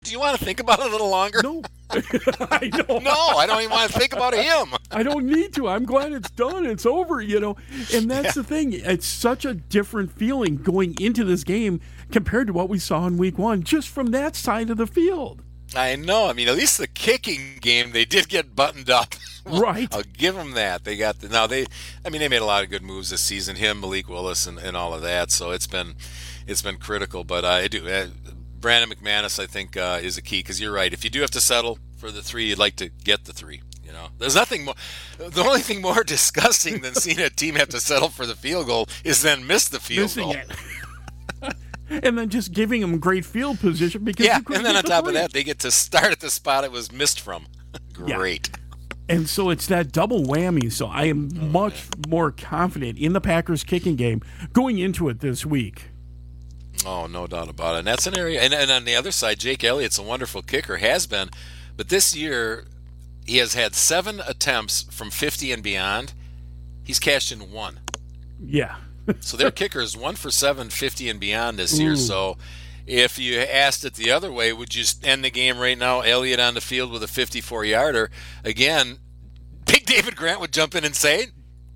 Do you want to think about it a little longer? No. I know. No, I don't even want to think about him. I don't need to. I'm glad it's done. It's over, And that's the thing. It's such a different feeling going into this game compared to what we saw in week 1, just from that side of the field. I know. I mean, at least the kicking game, they did get buttoned up. Well, right. I'll give them that. They got they made a lot of good moves this season. Him, Malik Willis, and all of that. So it's been critical. But Brandon McManus, I think, is a key, because you're right. If you do have to settle for the 3, you'd like to get the 3. There's nothing more. The only thing more disgusting than seeing a team have to settle for the field goal is then miss the field goal. It. And then just giving them great field position because and then on top of that, they get to start at the spot it was missed from. Great. Yeah. And so it's that double whammy. So I am much more confident in the Packers kicking game going into it this week. Oh, no doubt about it. And that's an area. And on the other side, Jake Elliott's a wonderful kicker, has been. But this year, he has had 7 attempts from 50 and beyond. He's cashed in 1. Yeah. So their kicker is 1 for 7, 50 and beyond this year. So if you asked it the other way, would you end the game right now, Elliott on the field with a 54-yarder? Again, Big David Grant would jump in and say,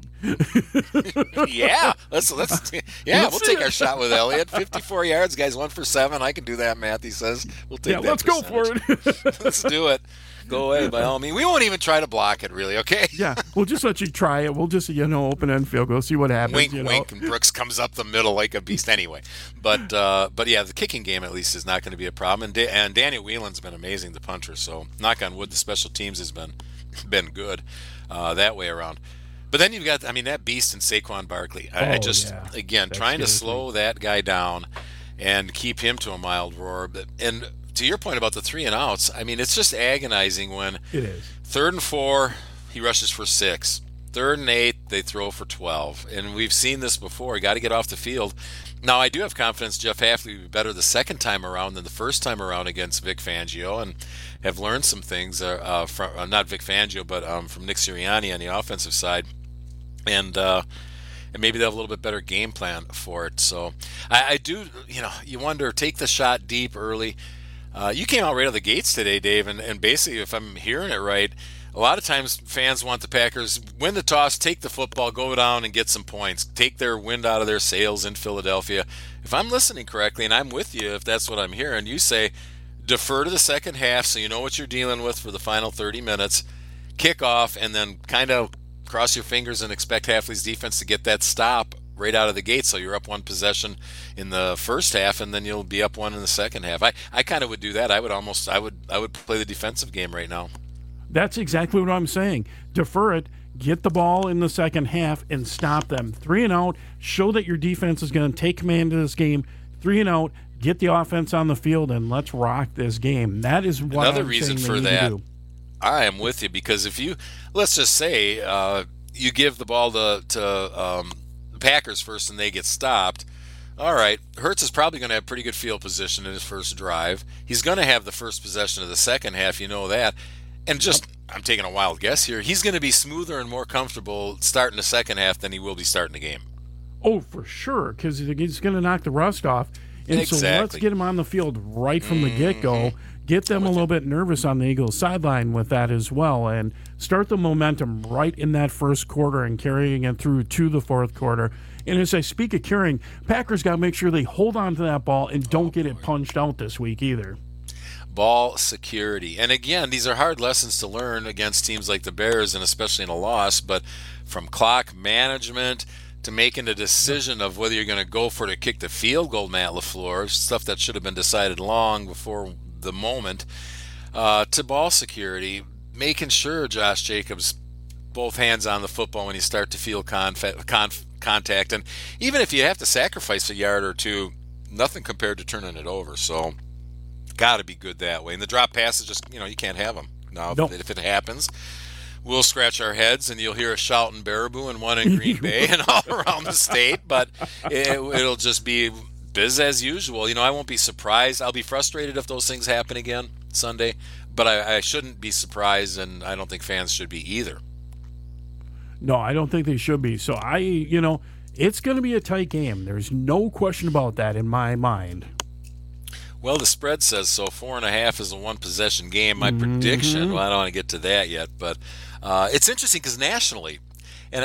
yeah, let's take our shot with Elliott. 54 yards, guys, 1 for 7. I can do that math, he says. We'll take that. Let's go for it. Let's do it. Go away, by all means. We won't even try to block it, really, okay? Yeah, we'll just let you try it. We'll just, open-end field goal, see what happens. Wink, wink, and Brooks comes up the middle like a beast anyway. But yeah, the kicking game, at least, is not going to be a problem. And Daniel Whelan's been amazing, the punter. So, knock on wood, the special teams has been good that way around. But then you've got, that beast in Saquon Barkley. Again, trying to slow that guy down and keep him to a mild roar. And to your point about the 3 and outs, it's just agonizing when it is 3rd and 4, he rushes for 6. 3rd and 8, they throw for 12. And we've seen this before. You got to get off the field. Now, I do have confidence Jeff Hafley will be better the second time around than the first time around against Vic Fangio, and have learned some things from not Vic Fangio, but from Nick Sirianni on the offensive side. And maybe they'll have a little bit better game plan for it. So I do, you wonder, take the shot deep early. You came out right out of the gates today, Dave, and basically, if I'm hearing it right, a lot of times fans want the Packers win the toss, take the football, go down and get some points, take their wind out of their sails in Philadelphia. If I'm listening correctly, and I'm with you if that's what I'm hearing, you say defer to the second half so you know what you're dealing with for the final 30 minutes, kick off, and then kind of cross your fingers and expect Hafley's defense to get that stop right out of the gate, so you're up 1 possession in the first half, and then you'll be up 1 in the second half. I kind of would do that. I would play the defensive game right now. That's exactly what I'm saying. Defer it, get the ball in the second half, and stop them. 3 and out, show that your defense is going to take command of this game. 3 and out, get the offense on the field, and let's rock this game. That is what another I'm reason saying for they that. need to do. I am with you, because if you, let's just say, you give the ball to the Packers first and they get stopped, all right, Hurts is probably going to have pretty good field position in his first drive. He's going to have the first possession of the second half, you know that. And just, I'm taking a wild guess here, he's going to be smoother and more comfortable starting the second half than he will be starting the game. Oh, for sure, because he's going to knock the rust off. And exactly. So let's get him on the field right from the get-go. Get them a little bit nervous on the Eagles sideline with that as well, and start the momentum right in that first quarter and carrying it through to the fourth quarter. And as I speak of carrying, Packers got to make sure they hold on to that ball and don't get it punched out this week either. Ball security. And again, these are hard lessons to learn against teams like the Bears, and especially in a loss, but from clock management to making a decision of whether you're going to go for it or kick the field goal, Matt LaFleur, stuff that should have been decided long before the moment, to ball security, making sure Josh Jacobs both hands on the football when you start to feel contact, and even if you have to sacrifice a yard or two, nothing compared to turning it over. So got to be good that way. And the drop passes, just you can't have them. Now if it happens, we'll scratch our heads and you'll hear a shout in Baraboo and one in Green Bay and all around the state, but it'll just be biz as usual. I won't be surprised. I'll be frustrated if those things happen again Sunday, but I shouldn't be surprised, and I don't think fans should be either. No, I don't think they should be. So it's going to be a tight game. There's no question about that in my mind. Well, the spread says so. 4.5 is a one-possession game. My prediction, well, I don't want to get to that yet, but it's interesting because nationally, and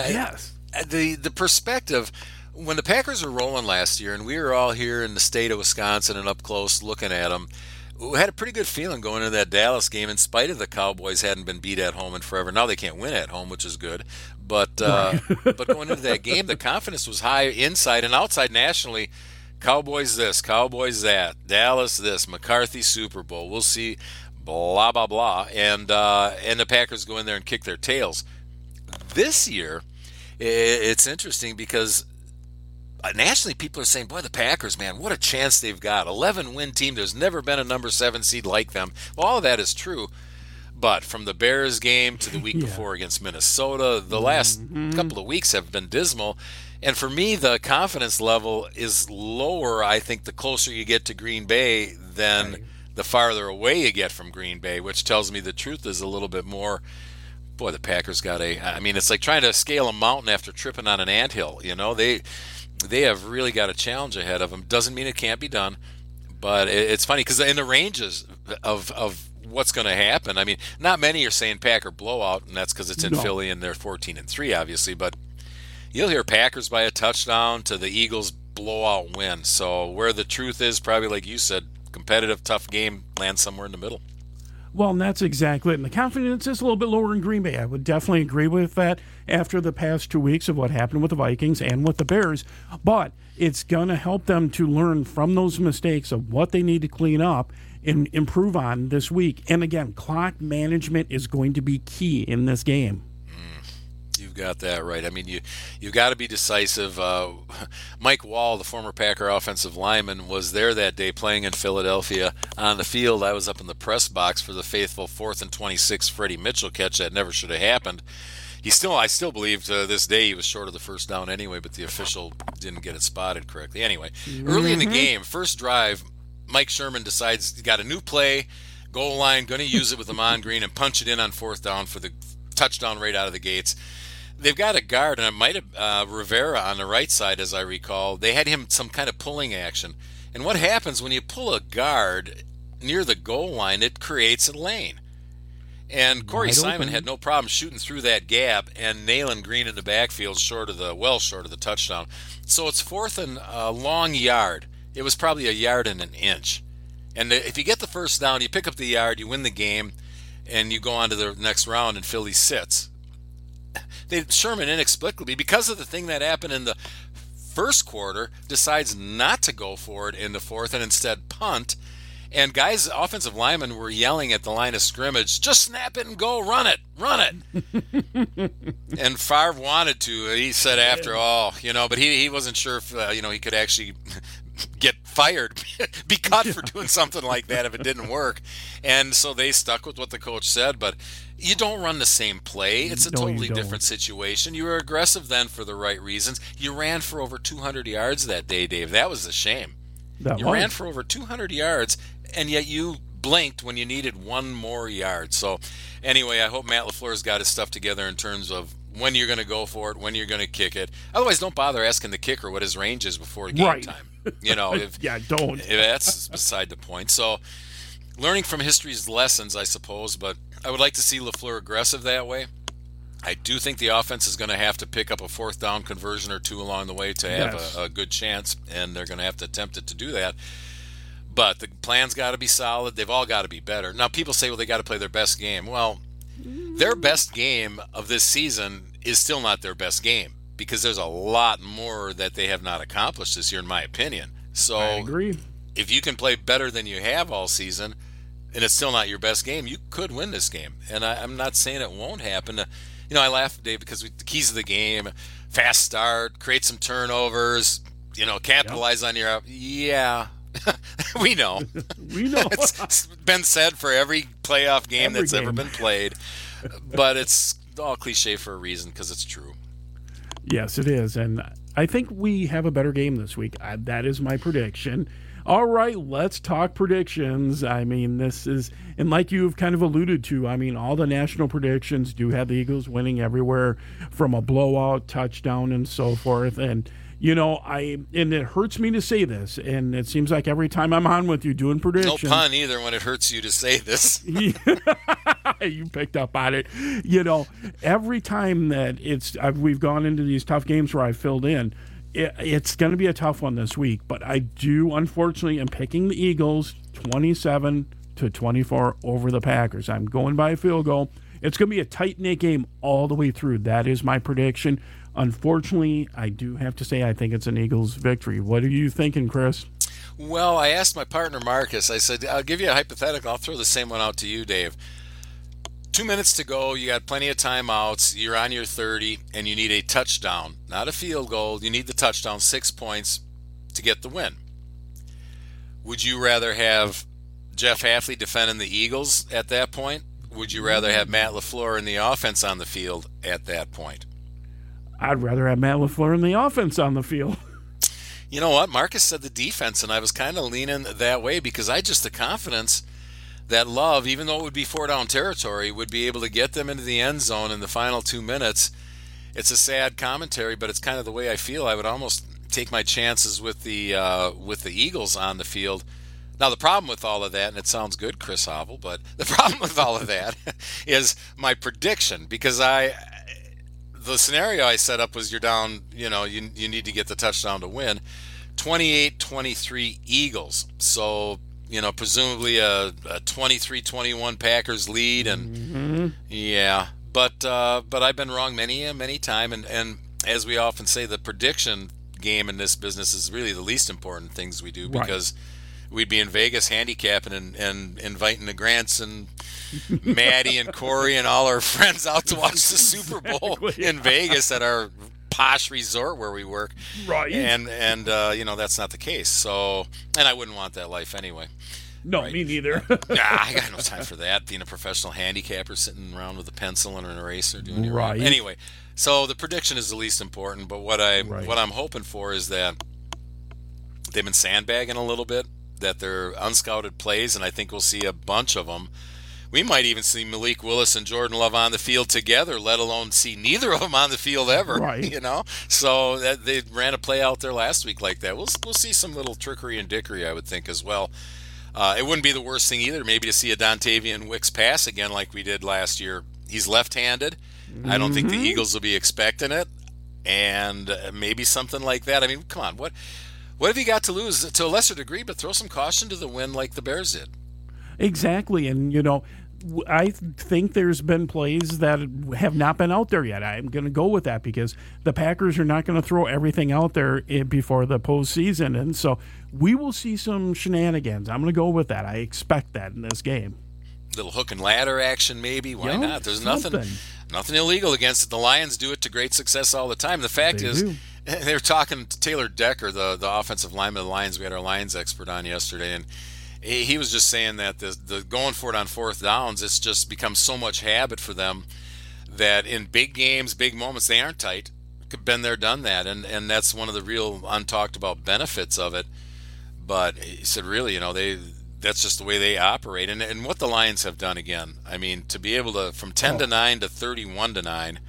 the perspective, when the Packers were rolling last year, and we were all here in the state of Wisconsin and up close looking at them, we had a pretty good feeling going into that Dallas game, in spite of the Cowboys hadn't been beat at home in forever. Now they can't win at home, which is good. But but going into that game, the confidence was high inside and outside nationally. Cowboys this, Cowboys that, Dallas this, McCarthy Super Bowl. We'll see, blah blah blah, and the Packers go in there and kick their tails. This year, it's interesting because nationally people are saying, boy, the Packers, man, what a chance they've got. 11-win team. There's never been a number 7 seed like them. Well, all of that is true. But from the Bears game to the week before against Minnesota, the last couple of weeks have been dismal. And for me, the confidence level is lower, I think, the closer you get to Green Bay than the farther away you get from Green Bay, which tells me the truth is a little bit more, boy, the Packers got it's like trying to scale a mountain after tripping on an anthill. You know, they have really got a challenge ahead of them. Doesn't mean it can't be done, but it's funny because in the ranges of what's going to happen, I mean, not many are saying Packer blowout, and that's because it's in Philly and they're 14-3, obviously, but you'll hear Packers by a touchdown to the Eagles blowout win. So where the truth is, probably like you said, competitive, tough game lands somewhere in the middle. Well, and that's exactly it. And the confidence is a little bit lower in Green Bay. I would definitely agree with that after the past 2 weeks of what happened with the Vikings and with the Bears. But it's going to help them to learn from those mistakes of what they need to clean up and improve on this week. And again, clock management is going to be key in this game. You've got that right. I mean, you've got to be decisive. Mike Wall, the former Packer offensive lineman, was there that day playing in Philadelphia on the field. I was up in the press box for the faithful 4th and 26 Freddie Mitchell catch that never should have happened. I still believe to this day he was short of the first down anyway, but the official didn't get it spotted correctly. Anyway, early in the game, first drive, Mike Sherman decides he got a new play, goal line, going to use it with Ahman Green and punch it in on 4th down for the touchdown right out of the gates. They've got a guard, and it might have Rivera on the right side, as I recall. They had him some kind of pulling action. And what happens when you pull a guard near the goal line, it creates a lane. And Corey Simon had no problem shooting through that gap and nailing Green in the backfield short of the touchdown. So it's 4th and a long yard. It was probably a yard and an inch. And if you get the first down, you pick up the yard, you win the game, and you go on to the next round, and Philly sits. Sherman inexplicably, because of the thing that happened in the first quarter, decides not to go for it in the 4th and instead punt. And guys, offensive linemen were yelling at the line of scrimmage, just snap it and go, run it. And Favre wanted to. He said after, but he wasn't sure if, he could actually get fired, be cut for doing something like that if it didn't work. And so they stuck with what the coach said, but you don't run the same play. It's a totally different situation. You were aggressive then for the right reasons. You ran for over 200 yards that day, Dave. That was a shame. You ran for over 200 yards, and yet you blinked when you needed one more yard. So anyway, I hope Matt LaFleur's got his stuff together in terms of when you're going to go for it, when you're going to kick it. Otherwise, don't bother asking the kicker what his range is before game time. Don't. That's beside the point. So learning from history's lessons, I suppose, but I would like to see LaFleur aggressive that way. I do think the offense is going to have to pick up a 4th down conversion or two along the way to have a good chance, and they're going to have to attempt it to do that. But the plan's got to be solid. They've all got to be better. Now, people say, well, they got to play their best game. Well, their best game of this season is still not their best game because there's a lot more that they have not accomplished this year, in my opinion. So I agree. If you can play better than you have all season, and it's still not your best game, you could win this game. And I'm not saying it won't happen. I laugh, Dave, because the keys of the game, fast start, create some turnovers, capitalize on your... Yeah, we know. It's been said for every playoff game ever been played. But it's all cliche for a reason because it's true. Yes, it is. And I think we have a better game this week. That is my prediction. All right, let's talk predictions. I mean, this is, and like you've kind of alluded to, I mean, all the national predictions do have the Eagles winning everywhere from a blowout, touchdown, and so forth. And, and it hurts me to say this, and it seems like every time I'm on with you doing predictions. No pun either when it hurts you to say this. You picked up on it. Every time that we've gone into these tough games where I filled in, it's going to be a tough one this week. But I do, unfortunately, am picking the Eagles 27-24 over the Packers. I'm going by a field goal. It's going to be a tight-knit game all the way through. That is my prediction. Unfortunately, I do have to say I think it's an Eagles victory. What are you thinking, Chris? Well, I asked my partner Marcus, I said, I'll give you a hypothetical. I'll throw the same one out to you, Dave. 2 minutes to go. You got plenty of timeouts. You're on your 30, and you need a touchdown, not a field goal. You need the touchdown, 6 points to get the win. Would you rather have Jeff Hafley defending the Eagles at that point? Would you rather have Matt LaFleur in the offense on the field at that point? I'd rather have Matt LaFleur in the offense on the field. You know what? Marcus said the defense, and I was kind of leaning that way because the confidence that Love, even though it would be 4-down territory, would be able to get them into the end zone in the final 2 minutes. It's a sad commentary, but it's kind of the way I feel. I would almost take my chances with the Eagles on the field. Now, the problem with all of that, and it sounds good, Chris Hovel, but the problem with all of that is my prediction, because the scenario I set up was you're down, you need to get the touchdown to win. 28-23 Eagles. So, presumably a 23-21 Packers lead. And yeah, but I've been wrong many time. And as we often say, the prediction game in this business is really the least important things we do, because we'd be in Vegas handicapping and inviting the Grants and Maddie and Corey and all our friends out to watch the Super Bowl in Vegas at our posh resort where we work. Right. And that's not the case. So, and I wouldn't want that life anyway. No, me neither. I got no time for that. Being a professional handicapper, sitting around with a pencil and an eraser, doing it right. Anyway, so the prediction is the least important. But what I'm hoping for is that they've been sandbagging a little bit, that they're unscouted plays, and I think we'll see a bunch of them. We might even see Malik Willis and Jordan Love on the field together, let alone see neither of them on the field ever. Right. So they ran a play out there last week like that. We'll see some little trickery and dickery, I would think, as well. It wouldn't be the worst thing either, maybe to see a Dontavian Wicks pass again like we did last year. He's left-handed. I don't think the Eagles will be expecting it, and maybe something like that. I mean, come on, what have you got to lose to a lesser degree, but throw some caution to the wind like the Bears did? Exactly, and I think there's been plays that have not been out there yet. I'm going to go with that because the Packers are not going to throw everything out there before the postseason, and so we will see some shenanigans. I'm going to go with that. I expect that in this game. Little hook and ladder action, maybe. Why not? There's nothing illegal against it. The Lions do it to great success all the time. The fact is, they were talking to Taylor Decker, the offensive lineman of the Lions. We had our Lions expert on yesterday, and he was just saying that the going for it on fourth downs, it's just become so much habit for them that in big games, big moments, they aren't tight. Been there, done that, and that's one of the real untalked about benefits of it. But he said, really, that's just the way they operate. And what the Lions have done again, I mean, to be able to, from 10-9 to 31-9,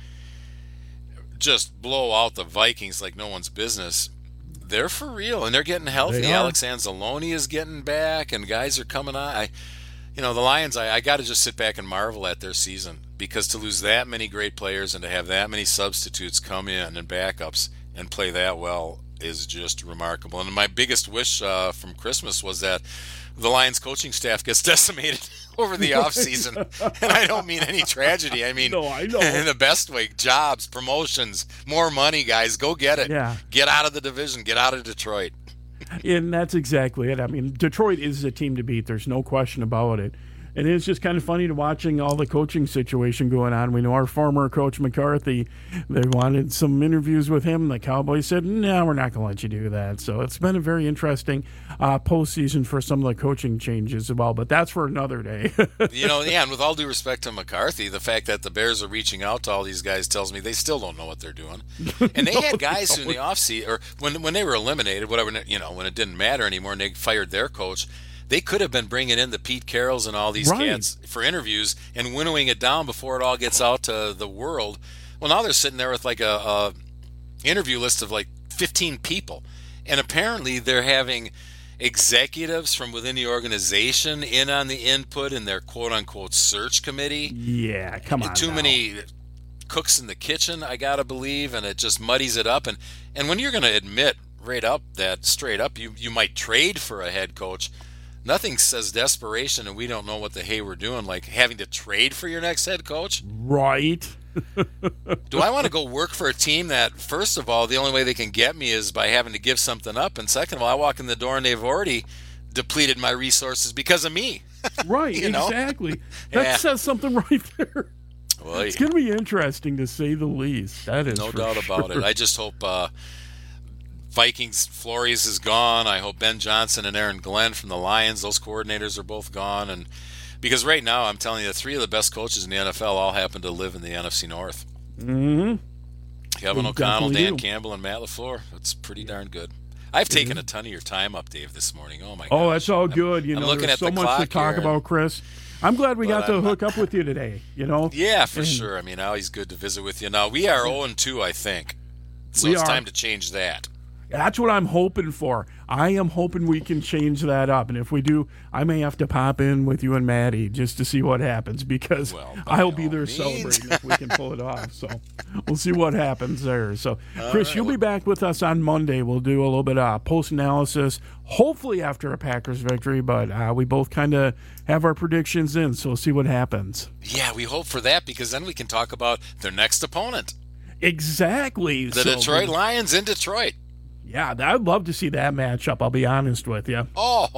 just blow out the Vikings like no one's business. They're for real, and they're getting healthy. Alex Anzalone is getting back, and guys are coming on. The Lions, I got to just sit back and marvel at their season, because to lose that many great players and to have that many substitutes come in and backups and play that well is just remarkable. And my biggest wish from Christmas was that the Lions coaching staff gets decimated over the offseason. And I don't mean any tragedy. I mean, I know. In the best way. Jobs, promotions, more money, guys. Go get it. Yeah. Get out of the division. Get out of Detroit. And that's exactly it. I mean, Detroit is a team to beat. There's no question about it. And it's just kind of funny to watching all the coaching situation going on. We know our former coach McCarthy, they wanted some interviews with him. The Cowboys said, no, we're not going to let you do that. So it's been a very interesting postseason for some of the coaching changes as well. But that's for another day. And with all due respect to McCarthy, the fact that the Bears are reaching out to all these guys tells me they still don't know what they're doing. And they had guys who in the offseason, or when they were eliminated, whatever, when it didn't matter anymore and they fired their coach, they could have been bringing in the Pete Carrolls and all these cats for interviews and winnowing it down before it all gets out to the world. Well, now they're sitting there with like a interview list of like 15 people. And apparently they're having executives from within the organization in on the input in their quote-unquote search committee. Yeah, come on. Too many cooks in the kitchen, I got to believe, and it just muddies it up. And when you're going to admit straight up, you might trade for a head coach, nothing says desperation, and we don't know what the hey we're doing, like having to trade for your next head coach. Right. Do I want to go work for a team that, first of all, the only way they can get me is by having to give something up, and second of all, I walk in the door and they've already depleted my resources because of me. Right, exactly. That says something right there. Well, it's going to be interesting to say the least. That is no doubt about it. I just hope Vikings Flores is gone. I hope Ben Johnson and Aaron Glenn from the Lions, those coordinators are both gone. And because right now, I'm telling you, 3 of the best coaches in the NFL all happen to live in the NFC North. Mm-hmm. Kevin O'Connell, Dan Campbell, and Matt LaFleur. That's pretty darn good. I've taken a ton of your time up, Dave, this morning. Oh, my God. Oh, that's all good. I'm looking there's at so the much to talk here, about, Chris. I'm glad we got to hook up with you today, Yeah, for sure. I mean, always good to visit with you. Now, we are 0-2, I think. So it's time to change that. That's what I'm hoping for. I am hoping we can change that up. And if we do, I may have to pop in with you and Maddie just to see what happens, because I'll be there celebrating if we can pull it off. So we'll see what happens there. So, Chris, you'll be back with us on Monday. We'll do a little bit of post-analysis, hopefully after a Packers victory, but we both kind of have our predictions in, so we'll see what happens. Yeah, we hope for that, because then we can talk about their next opponent. Exactly. The Detroit Lions in Detroit. Yeah, I'd love to see that matchup, I'll be honest with you.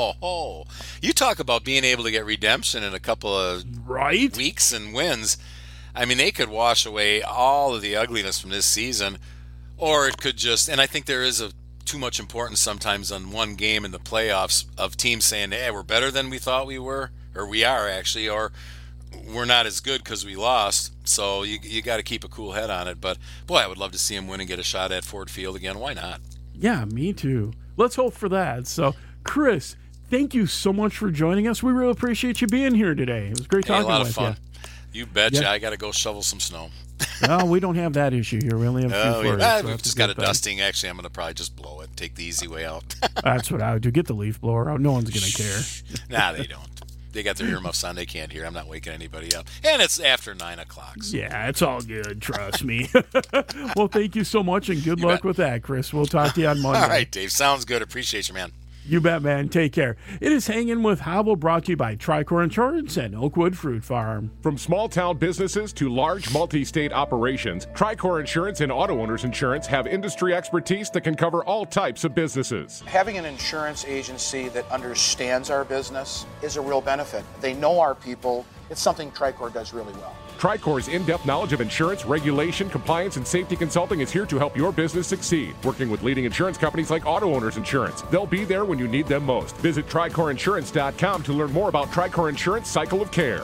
Oh, you talk about being able to get redemption in a couple of weeks and wins. I mean, they could wash away all of the ugliness from this season, or it could just, and I think there is too much importance sometimes on one game in the playoffs of teams saying, hey, we're better than we thought we were, or we are actually, or we're not as good because we lost. So you got to keep a cool head on it. But, boy, I would love to see him win and get a shot at Ford Field again. Why not? Yeah, me too. Let's hope for that. So, Chris, thank you so much for joining us. We really appreciate you being here today. It was great talking with you. A lot of fun. You betcha. Yeah. I got to go shovel some snow. No, we don't have that issue here. We only have a few flurries. We've just got a dusting. Actually, I'm going to probably just blow it. Take the easy way out. That's what I would do. Get the leaf blower out. No one's going to care. Nah, they don't. They got their earmuffs on. They can't hear. I'm not waking anybody up. And it's after 9 o'clock. So. Yeah, it's all good. Trust me. Well, thank you so much, and good luck with that, Chris. We'll talk to you on Monday. All right, Dave. Sounds good. Appreciate you, man. You bet, man. Take care. It is Hanging with Hobble, brought to you by Tricor Insurance and Oakwood Fruit Farm. From small-town businesses to large multi-state operations, Tricor Insurance and Auto Owners Insurance have industry expertise that can cover all types of businesses. Having an insurance agency that understands our business is a real benefit. They know our people. It's something Tricor does really well. Tricor's in-depth knowledge of insurance, regulation, compliance, and safety consulting is here to help your business succeed. Working with leading insurance companies like Auto Owners Insurance. They'll be there when you need them most. Visit TricorInsurance.com to learn more about Tricor Insurance Cycle of Care.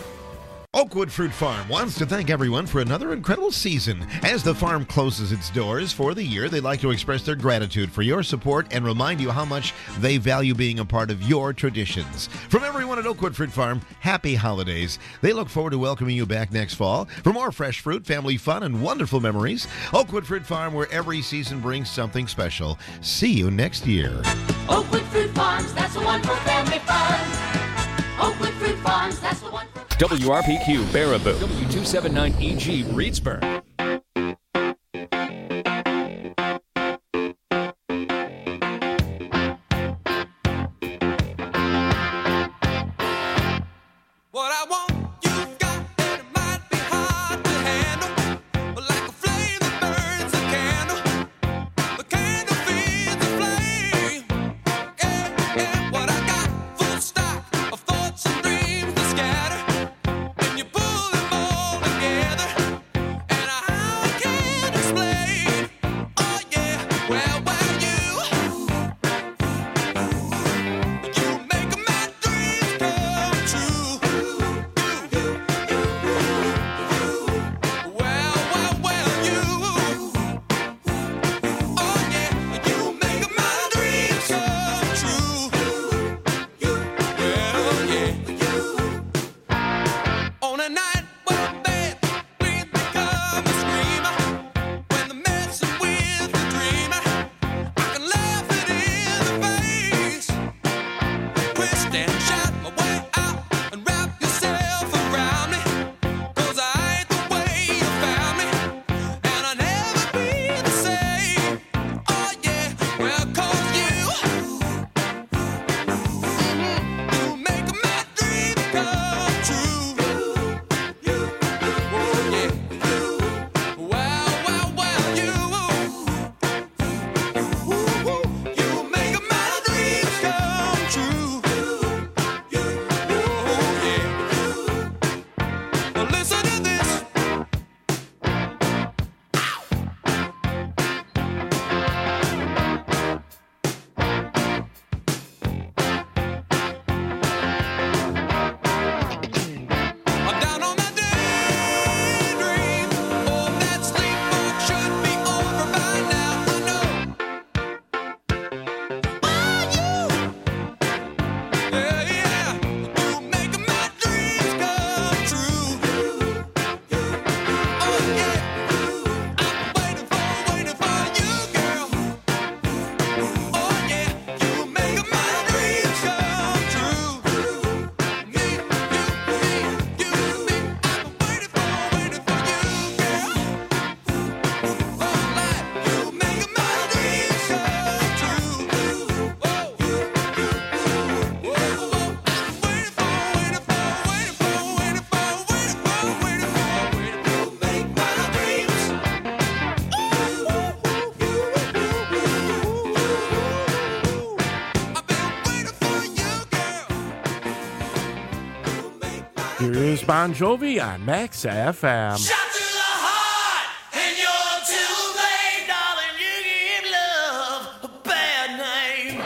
Oakwood Fruit Farm wants to thank everyone for another incredible season. As the farm closes its doors for the year, they'd like to express their gratitude for your support and remind you how much they value being a part of your traditions. From everyone at Oakwood Fruit Farm, happy holidays. They look forward to welcoming you back next fall for more fresh fruit, family fun, and wonderful memories. Oakwood Fruit Farm, where every season brings something special. See you next year. Oakwood Fruit Farms, that's the one for family fun. Oakwood Fruit Farms, that's the one for... WRPQ Baraboo. W279EG Reedsburg. Here is Bon Jovi on Max FM. Shot to the heart, and you're to blame, darling. You give love a bad name.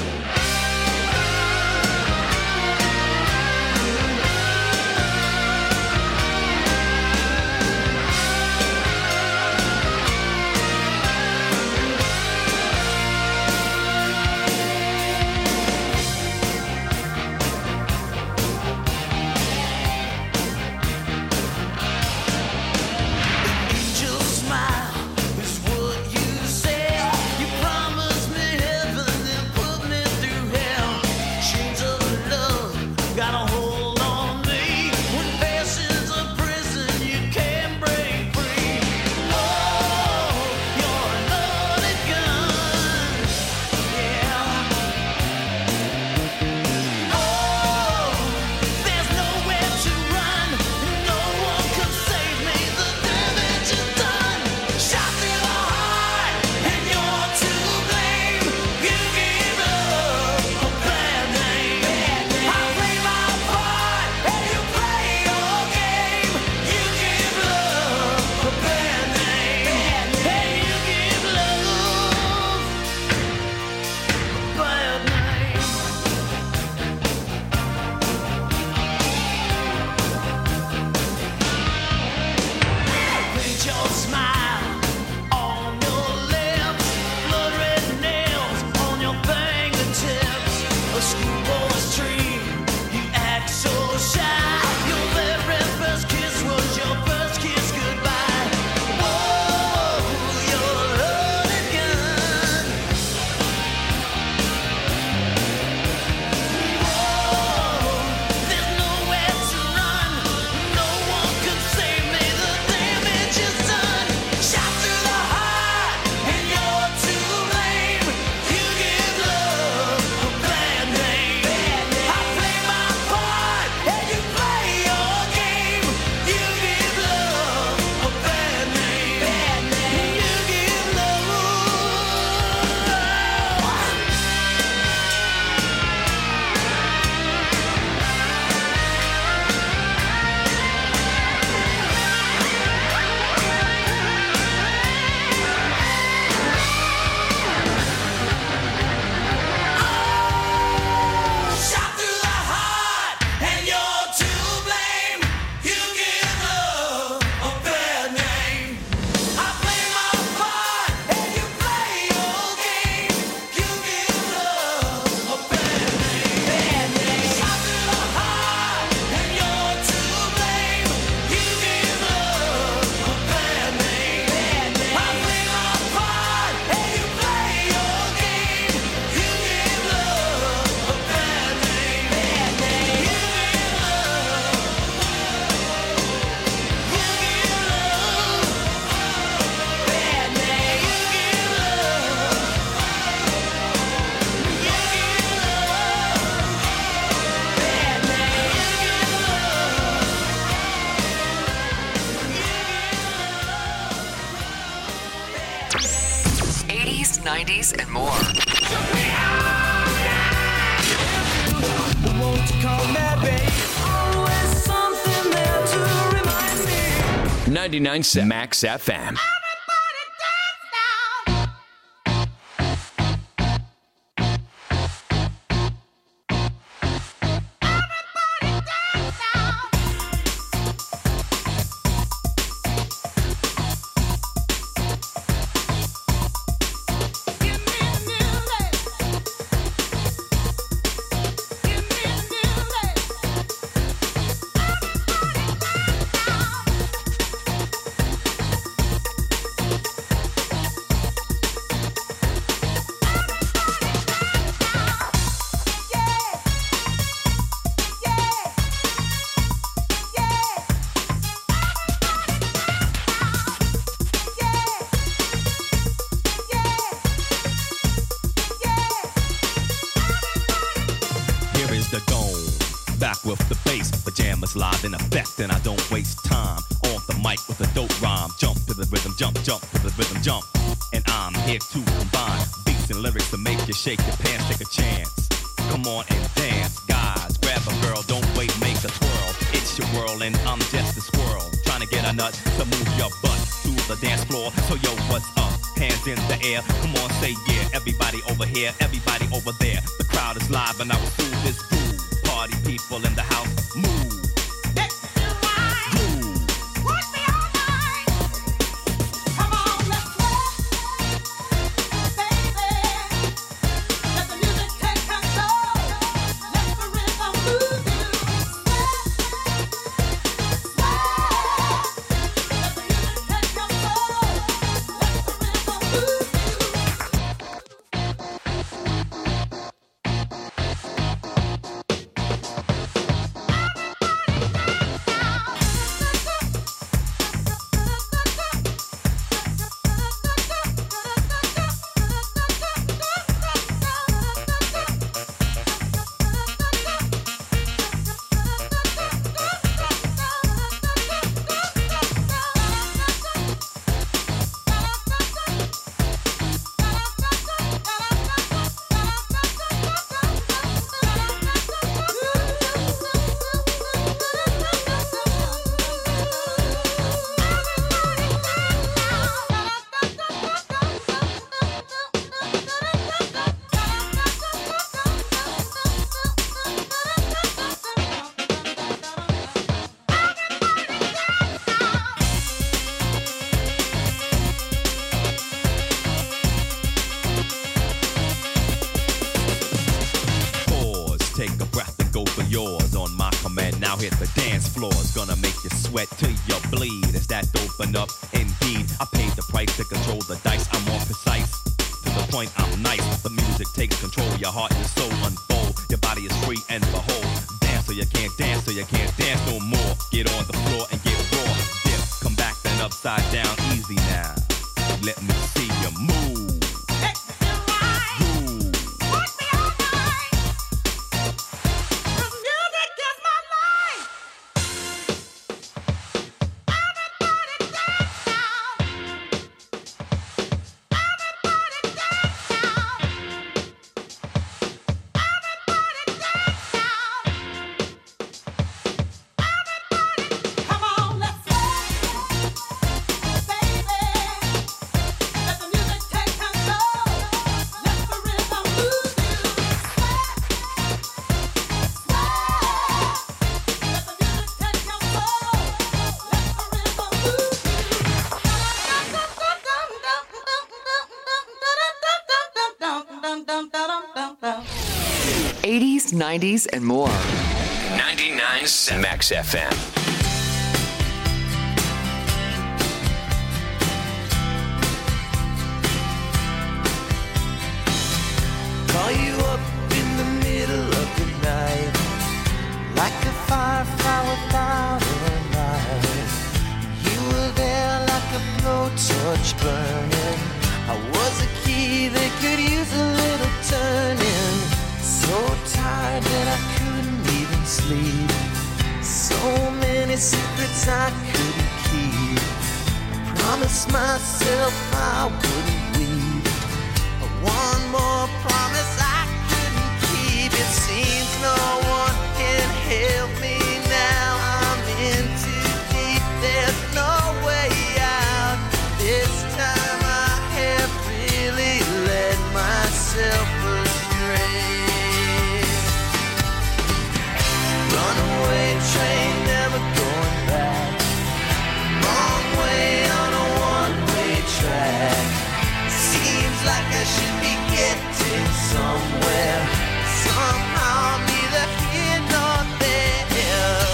'90s, and more. 99.7 Max FM. Back with the bass, pajamas live in effect, and I don't waste time on the mic with a dope rhyme. Jump to the rhythm, jump to the rhythm, jump. And I'm here to combine beats and lyrics to make you shake your pants, take a chance. Come on and dance, guys, grab a girl, don't wait, make a twirl. It's it's your world and I'm just a squirrel trying to get a nut to move your butt to the dance floor. So yo, what's up? Hands in the air, come on, say yeah. Everybody over here, everybody over there. The crowd is live and I will fool this fool. Party people in the house, move. Hit the dance floor, it's gonna make you sweat till you bleed. Is that open up? Indeed, I paid the price to control the dice. I'm more precise, to the point I'm nice. The music takes control, your heart and soul unfold. Your body is free and behold. Dance so you can't dance, so you can't dance no more. Get on the floor and get raw. Dip, come back then upside down, easy now. Let me see you move. '80s, '90s, and more. 99 Max FM. Call you up in the middle of the night, like a firefly without a light. You were there like a blowtorch burning. I was a key that could use a little turning. So tired that I couldn't even sleep. So many secrets I couldn't keep. I promised myself I wouldn't weep. One more promise I couldn't keep. It seems no one can help me now. I'm in too deep, there's no way out. This time I have really led myself astray. Runaway train, never going back. Wrong way on a one-way track. Seems like I should be getting somewhere. Somehow I'm neither here nor there.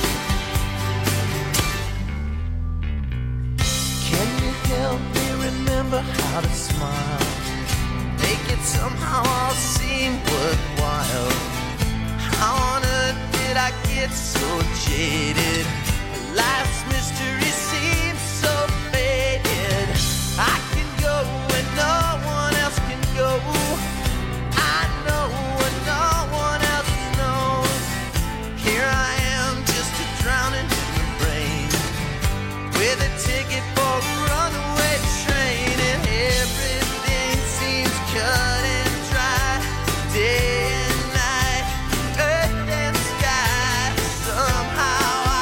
Can you help me remember how to smile? Make it somehow all seem worthwhile. How on earth did I get so jaded? Life's mystery seems so faded. I can go where no one else can go. I know what no one else knows. Here I am, just a drowning in the rain, with a ticket for a runaway train, and everything seems cut and dry. Day and night, earth and sky. Somehow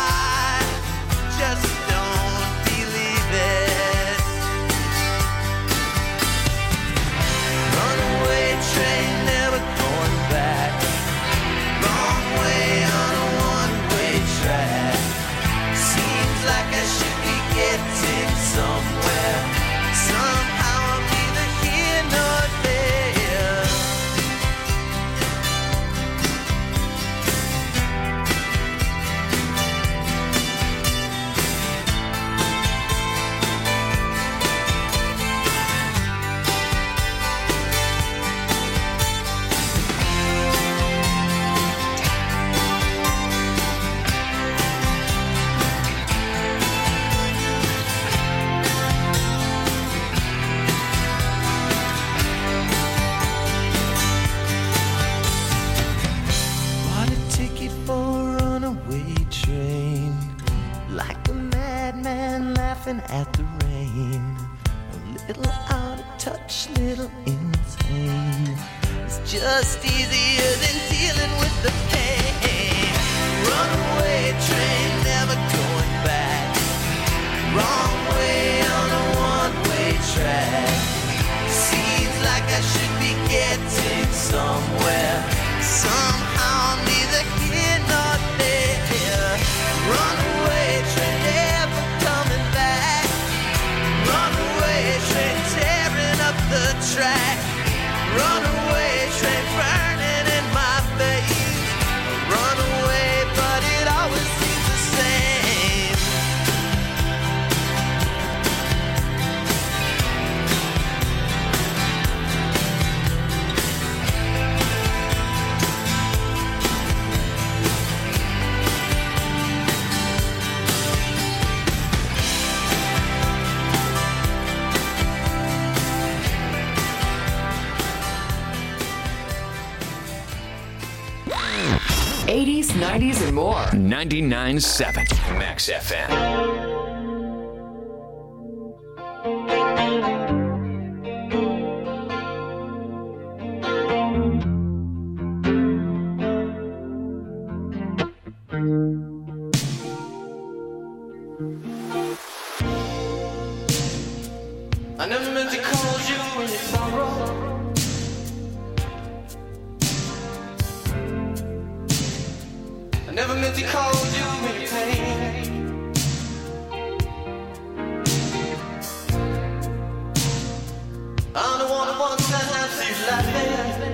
train, like a madman laughing at the rain. A little out of touch, little insane. It's just easier than dealing with the pain. Runaway train, never going back. Wrong way on a one-way track. Seems like I should be getting somewhere. Somehow neither here nor there. Runaway train, never coming back. Runaway train, tearing up the track. Runaway train, burning in my face. Runaway, but it always seems the same. '80s, '90s, and more. 99.7 Max FM. I never meant to call you when you sorrow. I never meant to call you when you pain. I'm the one who wants to see you laughing.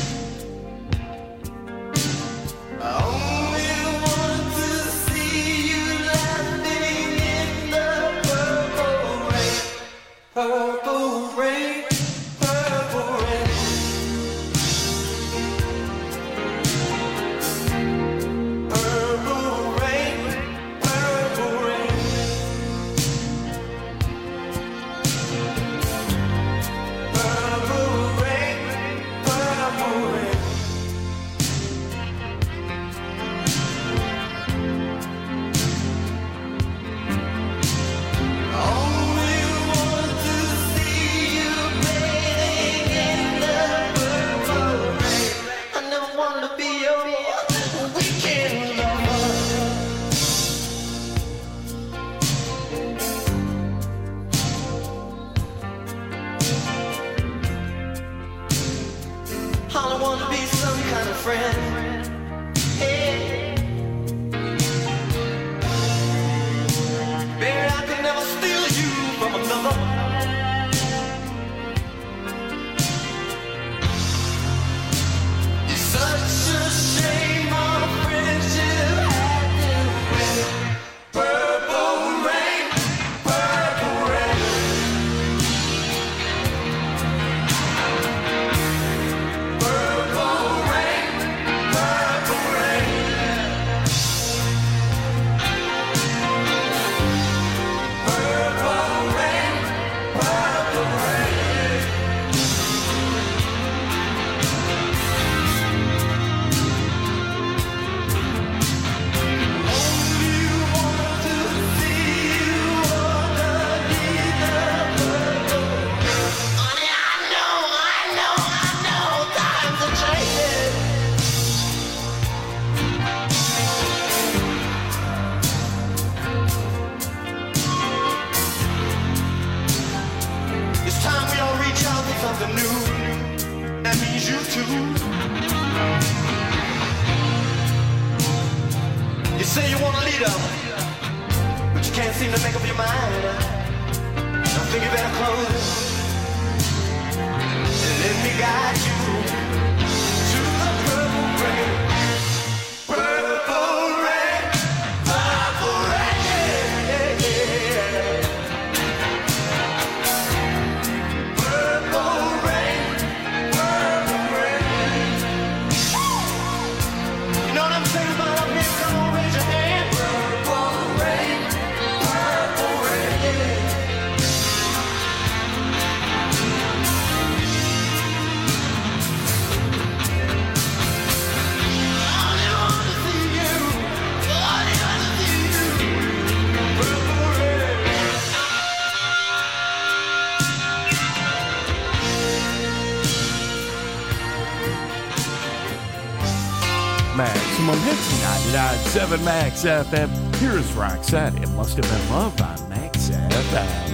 I only want to see you laughing in the purple rain. Purple rain, purple rain. Purple rain, purple rain. Purple rain, purple rain. Only want to see you bathing in the purple rain. I never wanted to be your weekend lover. I don't want to be some kind of friend. Hey. Baby, I could never steal you from another. It's such a shame our friendship had to end. Purple rain, purple rain. Purple rain, purple rain. Purple rain, purple rain. Only want to see you underneath the purple rain. Honey, I know, times are changing. It's time we all reach out for something new. That means you too. You say you want a leader, but you can't seem to make up your mind. Don't think you better close and let me guide you to the purple rain. Purple rain, purple rain. Purple rain, purple rain. You know what I'm saying about up here? Come on, raise your hand. Purple rain, purple rain. 99.7 Max FM. Here's Roxette. It must have been love on Max FM.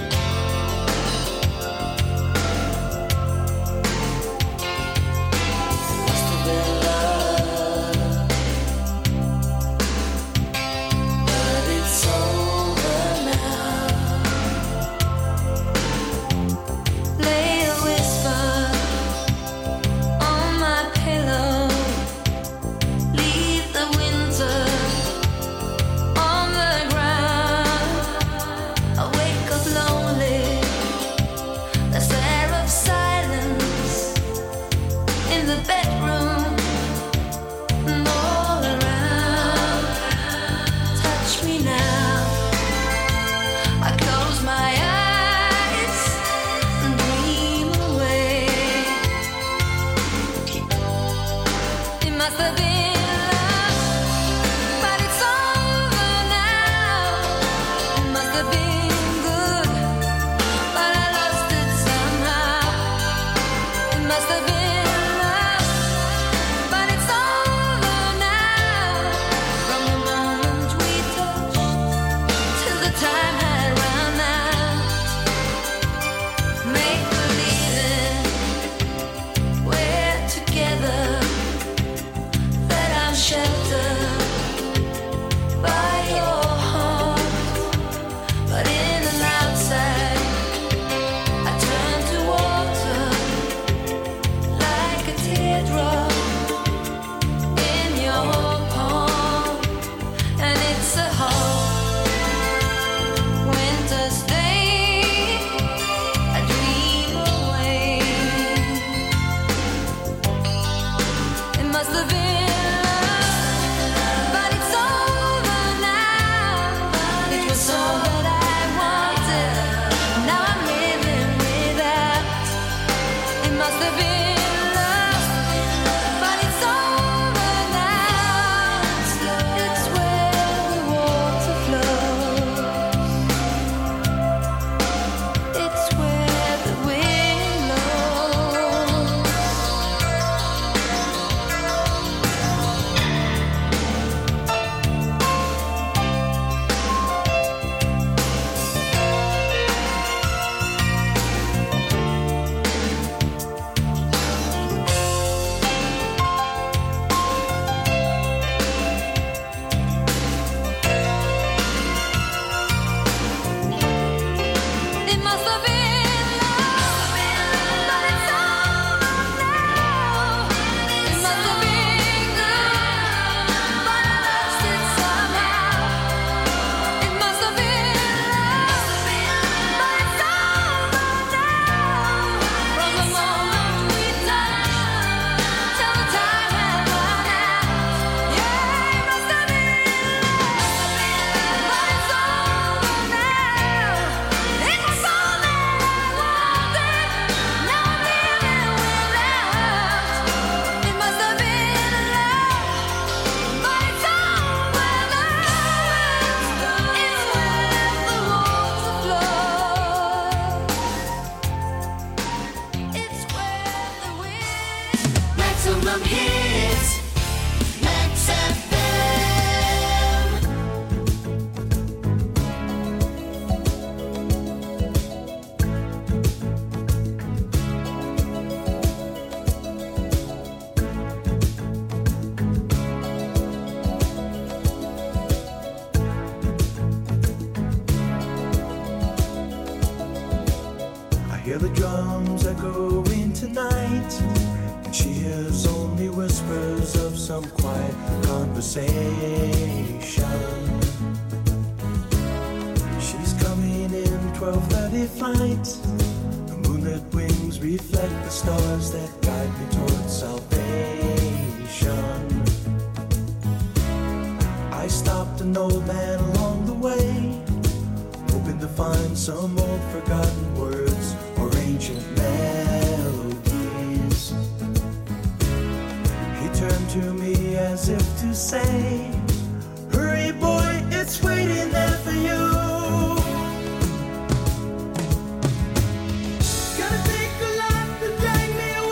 Hear the drums echoing tonight, and she hears only whispers of some quiet conversation. She's coming in 12:30 flight. The moonlit wings reflect the stars that guide me towards salvation. I stopped an old man along the way, hoping to find some old forgotten words or ancient melodies. He turned to me as if to say, hurry boy, it's waiting there for you.